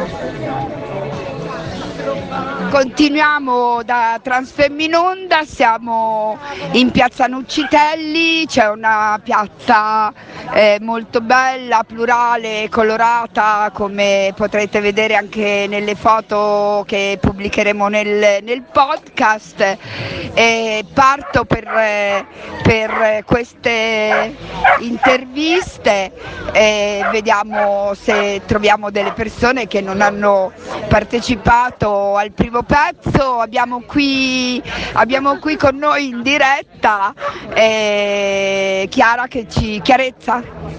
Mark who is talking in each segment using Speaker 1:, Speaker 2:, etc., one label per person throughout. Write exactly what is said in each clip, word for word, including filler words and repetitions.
Speaker 1: Continuiamo da Transfemminonda, siamo in piazza Nuccitelli, c'è una piazza eh, molto bella, plurale, colorata, come potrete vedere anche nelle foto che pubblicheremo nel, nel podcast. E parto per, per queste interviste e vediamo se troviamo delle persone che non hanno partecipato al primo pezzo. Abbiamo qui, abbiamo qui con noi in diretta eh, Chiara che ci chiarezza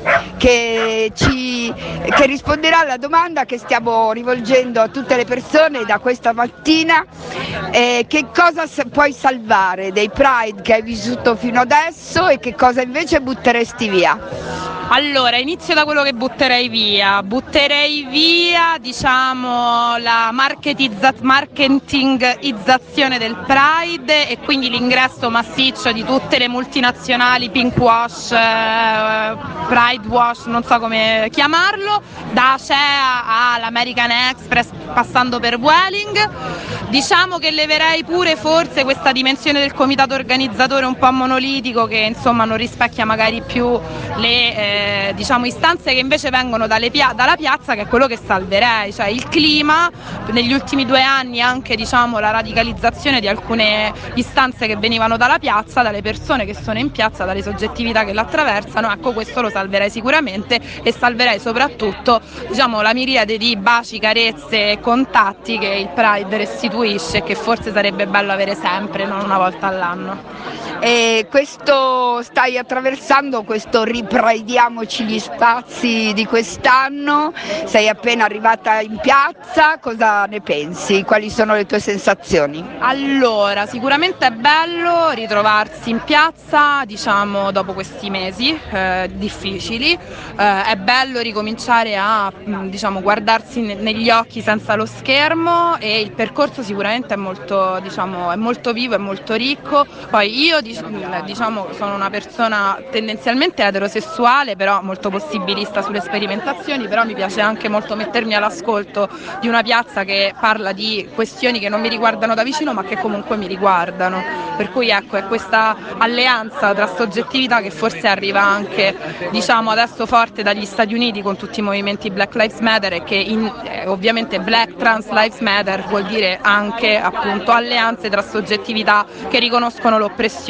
Speaker 1: che ci che risponderà alla domanda che stiamo rivolgendo a tutte le persone da questa mattina. Eh, che cosa puoi salvare dei Pride che hai vissuto fino adesso e che cosa invece butteresti via?
Speaker 2: Allora, inizio da quello che butterei via. Butterei via, diciamo, la marketizza- marketingizzazione del Pride e quindi l'ingresso massiccio di tutte le multinazionali, pink wash, eh, pride wash, non so come chiamarlo, da Acea all'American Express passando per Vueling. Diciamo che leverei pure forse questa dimensione del comitato organizzatore un po' monolitico che insomma non rispecchia magari più le eh, diciamo istanze che invece vengono dalle pia- dalla piazza, che è quello che salverei, cioè il clima. Negli ultimi due anni anche diciamo la radicalizzazione di alcune istanze che venivano dalla piazza, dalle persone che sono in piazza, dalle soggettività che l'attraversano. Ecco, questo lo salverei sicuramente e salverei soprattutto diciamo la miriade di baci, carezze e contatti che il Pride restituisce e che forse sarebbe bello avere sempre, non una volta all'anno.
Speaker 1: E questo stai attraversando questo ripraidiamoci gli spazi di quest'anno, sei appena arrivata in piazza, cosa ne pensi? Quali sono le tue sensazioni?
Speaker 2: Allora, sicuramente è bello ritrovarsi in piazza, diciamo, dopo questi mesi eh, difficili, eh, è bello ricominciare a diciamo, guardarsi ne- negli occhi senza lo schermo e il percorso sicuramente è molto, diciamo, è molto vivo, è molto ricco. Poi io diciamo sono una persona tendenzialmente eterosessuale, però molto possibilista sulle sperimentazioni, però mi piace anche molto mettermi all'ascolto di una piazza che parla di questioni che non mi riguardano da vicino ma che comunque mi riguardano, per cui ecco è questa alleanza tra soggettività che forse arriva anche diciamo adesso forte dagli Stati Uniti con tutti i movimenti Black Lives Matter e che in, eh, ovviamente Black Trans Lives Matter vuol dire anche appunto alleanze tra soggettività che riconoscono l'oppressione.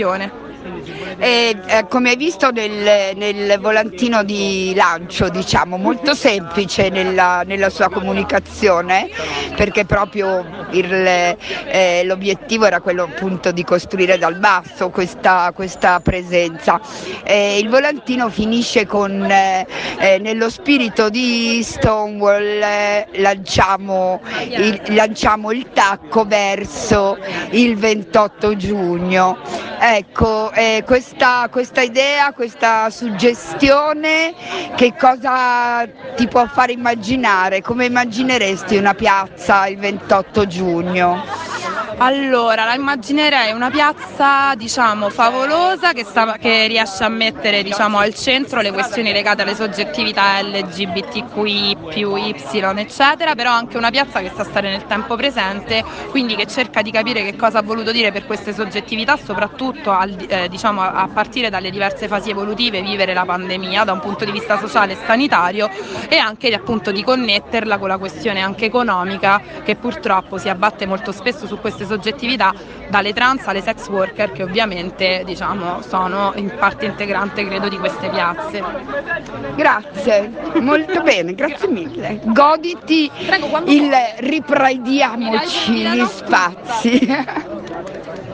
Speaker 1: E, eh, come hai visto nel, nel volantino di lancio, diciamo, molto semplice nella, nella sua comunicazione, perché proprio il, eh, l'obiettivo era quello appunto di costruire dal basso questa, questa presenza. Eh, il volantino finisce con eh, eh, nello spirito di Stonewall eh, lanciamo, il, lanciamo il tacco verso il ventotto giugno. Ecco, eh, questa, questa idea, questa suggestione, che cosa ti può fare immaginare? Come immagineresti una piazza il ventotto giugno?
Speaker 2: Allora, la immaginerei una piazza, diciamo, favolosa che, sta, che riesce a mettere, diciamo, al centro le questioni legate alle soggettività L G B T Q I più Y, eccetera, però anche una piazza che sa stare nel tempo presente, quindi che cerca di capire che cosa ha voluto dire per queste soggettività, soprattutto al, eh, diciamo, a partire dalle diverse fasi evolutive, vivere la pandemia da un punto di vista sociale e sanitario, e anche appunto di connetterla con la questione anche economica che purtroppo si abbatte molto spesso su queste soggettività, dalle trans alle sex worker, che ovviamente diciamo sono in parte integrante credo di queste piazze.
Speaker 1: Grazie, molto bene, grazie mille. Goditi
Speaker 2: Prego,
Speaker 1: il ripraidiamoci gli spazi.